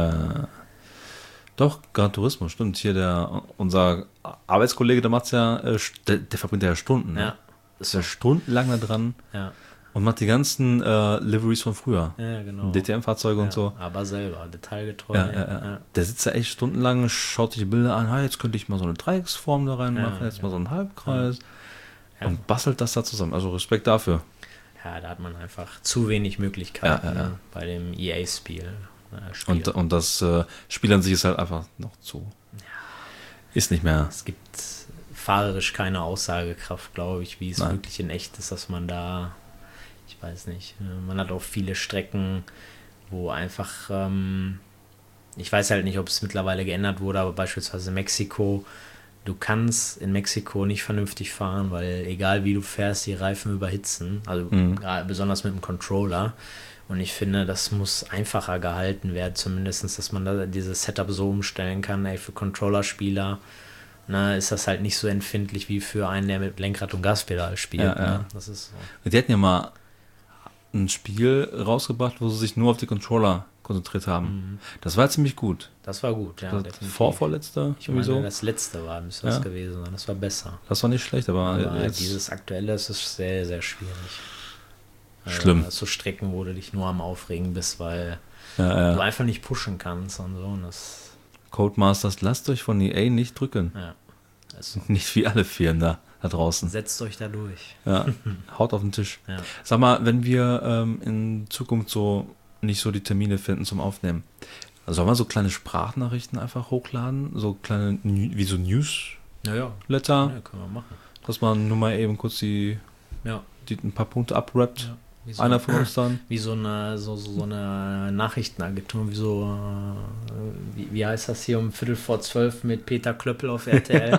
doch, Gran Turismo, stimmt. Hier unser Arbeitskollege, der macht's ja, der verbringt ja Stunden. Ne? Ja. Ist ja stundenlang da dran Ja. und macht die ganzen Liveries von früher. Ja, genau. DTM-Fahrzeuge und Ja, so. aber selber, detailgetreu. Ja. Der sitzt da echt stundenlang, schaut sich die Bilder an, jetzt könnte ich mal so eine Dreiecksform da reinmachen, jetzt mal so einen Halbkreis Ja. und bastelt das da zusammen. Also Respekt dafür. Ja, da hat man einfach zu wenig Möglichkeiten Ja. Ne, bei dem EA-Spiel. Und das Spiel an sich ist halt einfach noch zu. Ist nicht mehr. Es gibt fahrerisch keine Aussagekraft, glaube ich, wie es Nein. wirklich in echt ist, dass man da, ich weiß nicht, man hat auch viele Strecken, wo einfach, ich weiß halt nicht, ob es mittlerweile geändert wurde, aber beispielsweise Mexiko, du kannst in Mexiko nicht vernünftig fahren, weil egal wie du fährst, die Reifen überhitzen, also gerade besonders mit dem Controller. Und ich finde, das muss einfacher gehalten werden, zumindest, dass man da dieses Setup so umstellen kann, für Controllerspieler. Na, ist das halt nicht so empfindlich wie für einen, der mit Lenkrad und Gaspedal spielt. Ja, ja. Ne? Das ist so. Die hatten ja mal ein Spiel rausgebracht, wo sie sich nur auf die Controller konzentriert haben. Das war ziemlich gut. Das war gut, ja. Das definitiv. vorletzte, Ich meine, sowieso. das letzte müsste Ja. das gewesen sein. Das war besser. Das war nicht schlecht, aber Aber jetzt, dieses aktuelle, das ist sehr, sehr schwierig. Schlimm. So Strecken, wo du dich nur am Aufregen bist, weil ja. du einfach nicht pushen kannst und so. Und das Codemasters, lasst euch von EA nicht drücken. Ja. Also, Nicht wie alle Firmen da draußen. setzt euch da durch. Ja, haut auf den Tisch. Ja. Sag mal, wenn wir in Zukunft so nicht so die Termine finden zum Aufnehmen, sollen wir so kleine Sprachnachrichten einfach hochladen? So kleine, wie so Newsletter, Ja, können wir machen. dass man nur mal eben kurz die ein paar Punkte abrappt. Ja. Wie so, Einer von uns dann. Wie so eine Nachrichtenagentur, wie heißt das hier um 11:45 mit Peter Klöppel auf RTL?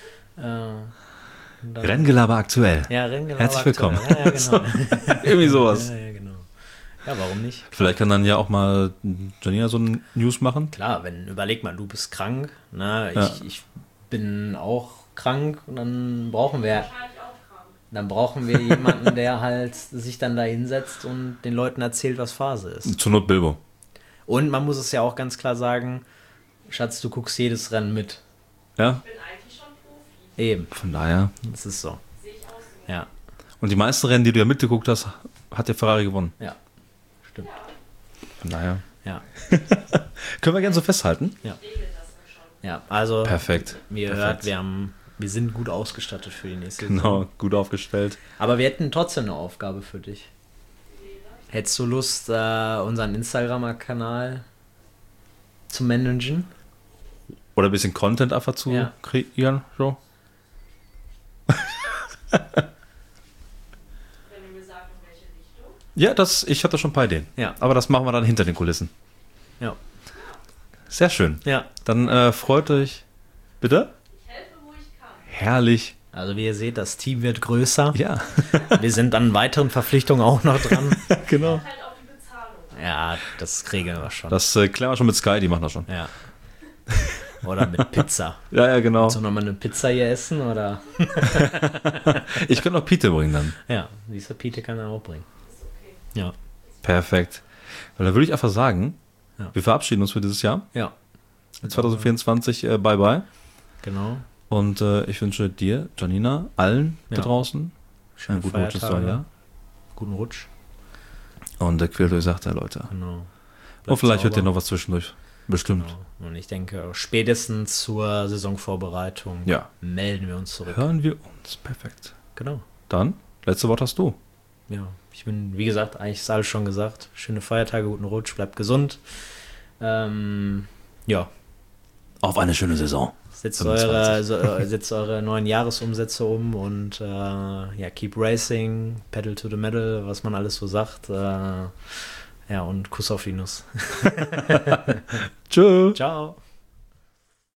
Renngelaber aktuell. Ja, Renngelaber Herzlich willkommen. aktuell. Ja, genau. Irgendwie sowas. Ja, genau. Ja, warum nicht? Vielleicht kann dann ja auch mal Janina so ein News machen. Klar, überleg mal, du bist krank, ne? Ja. Ich bin auch krank und dann brauchen wir Wahrscheinlich auch krank. jemanden, der halt sich dann da hinsetzt und den Leuten erzählt, was Phase ist. Zur Not Bilbo. Und man muss es ja auch ganz klar sagen, Schatz, du guckst jedes Rennen mit. Ja, Ich bin eigentlich schon Profi. Eben, von daher. das ist so. Sehe ich aus. So. Ja, Und die meisten Rennen, die du ja mitgeguckt hast, hat der Ferrari gewonnen. ja, stimmt. Von daher. Ja, Können wir gerne so festhalten? Regelt das dann schon. ja, also, Perfekt. wie ihr Perfekt. hört, wir sind gut ausgestattet für die nächste Saison. Genau, gut aufgestellt. Aber wir hätten trotzdem eine Aufgabe für dich. Hättest du Lust, unseren Instagram-Kanal zu managen? Oder ein bisschen Content einfach zu Ja. kreieren. So. Wenn du mir sagst, in welche Richtung. Ja, ich hatte schon ein paar Ideen. Ja. Aber das machen wir dann hinter den Kulissen. Ja. Sehr schön. Ja. Dann freut euch. Bitte? Ich helfe, wo ich kann. Herrlich. Also wie ihr seht, das Team wird größer. Ja, Wir sind an weiteren Verpflichtungen auch noch dran. genau. Halt auf die Bezahlung. Ja, das regeln wir schon. Das klären wir schon mit Sky, die machen das schon. Ja. Oder mit Pizza. Ja, genau. Sollen wir mal eine Pizza hier essen? Oder? Ich könnte noch Pite bringen dann. Ja, diese Pite kann er auch bringen. Ist okay. Ja. Perfekt. Weil dann würde ich einfach sagen, Ja. wir verabschieden uns für dieses Jahr. Ja, 2024, bye bye. genau. Und ich wünsche dir, Janina, allen da Ja. draußen Schönen einen guten Rutsch ins Feiertage. neue Jahr. Guten Rutsch. Und quält euch sachte, Leute. Genau. Und Bleibt vielleicht hört ihr sauber. noch was zwischendurch. Bestimmt. Genau. Und ich denke, spätestens zur Saisonvorbereitung Ja. melden wir uns zurück. Hören wir uns. Perfekt. Genau. Dann, letzte Wort hast du. Ja, ich bin, wie gesagt, eigentlich ist alles schon gesagt. Schöne Feiertage, guten Rutsch, bleibt gesund. Ja, Auf eine schöne Saison. setzt 25. setzt eure neuen Jahresumsätze um und ja, keep racing, pedal to the metal, was man alles so sagt. Ja, und Kuss auf die Nuss. Tschö. Ciao.